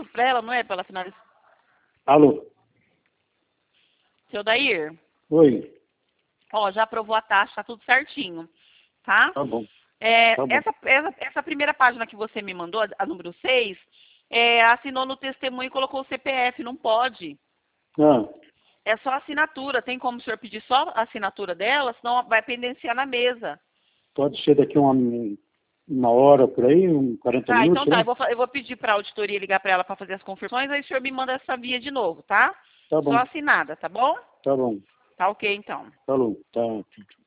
tudo pra ela, não é? Pra ela finalizar. Alô? Seu Dair, Oi. ó, já aprovou a taxa, tá tudo certinho, tá? Tá bom. É, Tá bom. essa primeira página que você me mandou, a número 6, assinou no testemunho e colocou o CPF, não pode. Ah, É só assinatura, tem como o senhor pedir só a assinatura dela, senão vai pendenciar na mesa. pode ser daqui uma hora por aí, 40 Tá, minutos, então tá, né? eu vou pedir pra auditoria ligar pra ela pra fazer as confirmações, aí o senhor me manda essa via de novo, tá? Tá Só bom. assinada, tá bom? Tá bom. Tá ok, então. Falou. Tá.